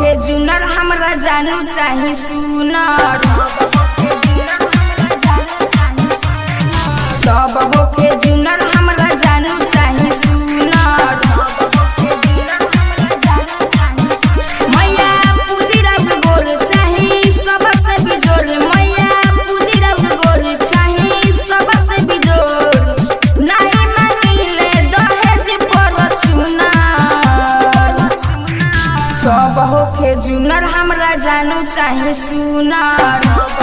होके जुनर हमरा जानू चाही सुनर सब होके जुनर हमरा जानू चाही सुनर मैया पूजी रब गोर चाही सबसे बिजोर मैया पूजी रब गोर चाही सबसे बिजोर नहीं मांगिले दहेज पर चुनार सब होके जुनर हमरा जानू चाही सुनर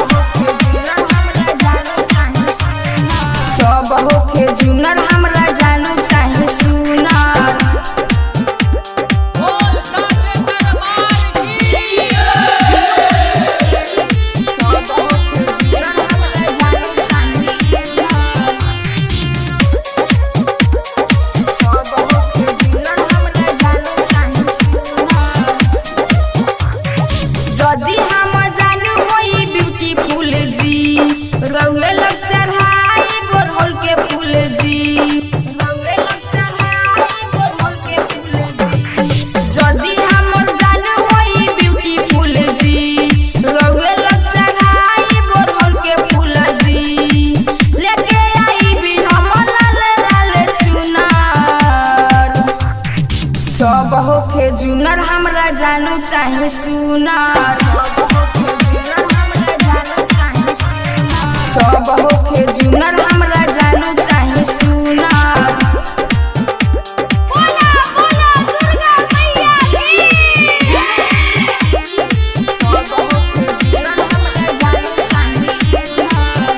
सब होके जुनर हमरा जानू चाही सुनर जदी हम जानू होई ब्यूटीफुल जी रउए लग चढ़ाई बोरहल के फूल जी रउए लग चढ़ाई बोरहल के फूल जी जदी हम जानू होई ब्यूटीफुल जी रउए लग चढ़ाई बोरहल के फूल जी लेके आई भी हम लाल लाल चुनार सब होके जुनर हमरा जानू चाही सुनर सब होके जुनर हमरा जानू चाही सुनर बोला बोला दुर्गा मैया की सब होके जुनर हमरा जानू चाही सुनर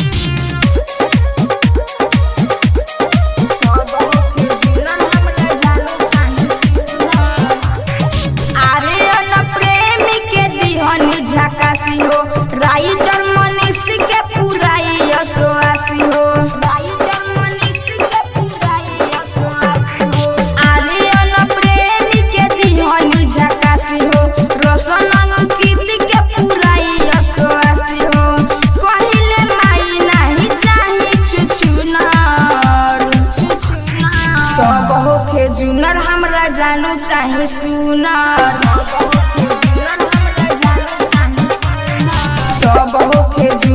सब होके जुनर हमरा जानू चाही सुनर आर्यन प्रेमी के दिहनी झकासी हो राइटर मनीष के पुराई असोआसी हो राइटर मनीष के पुराई असोआसी हो आर्यन प्रेमी के दिहनी झकासी हो रोशन अंकित के पुराई असोआसी हो कहिले माई नहीं चाही छुछुनर सब होके जुनर हमरा जानू चाही सुनर सब होके जुनर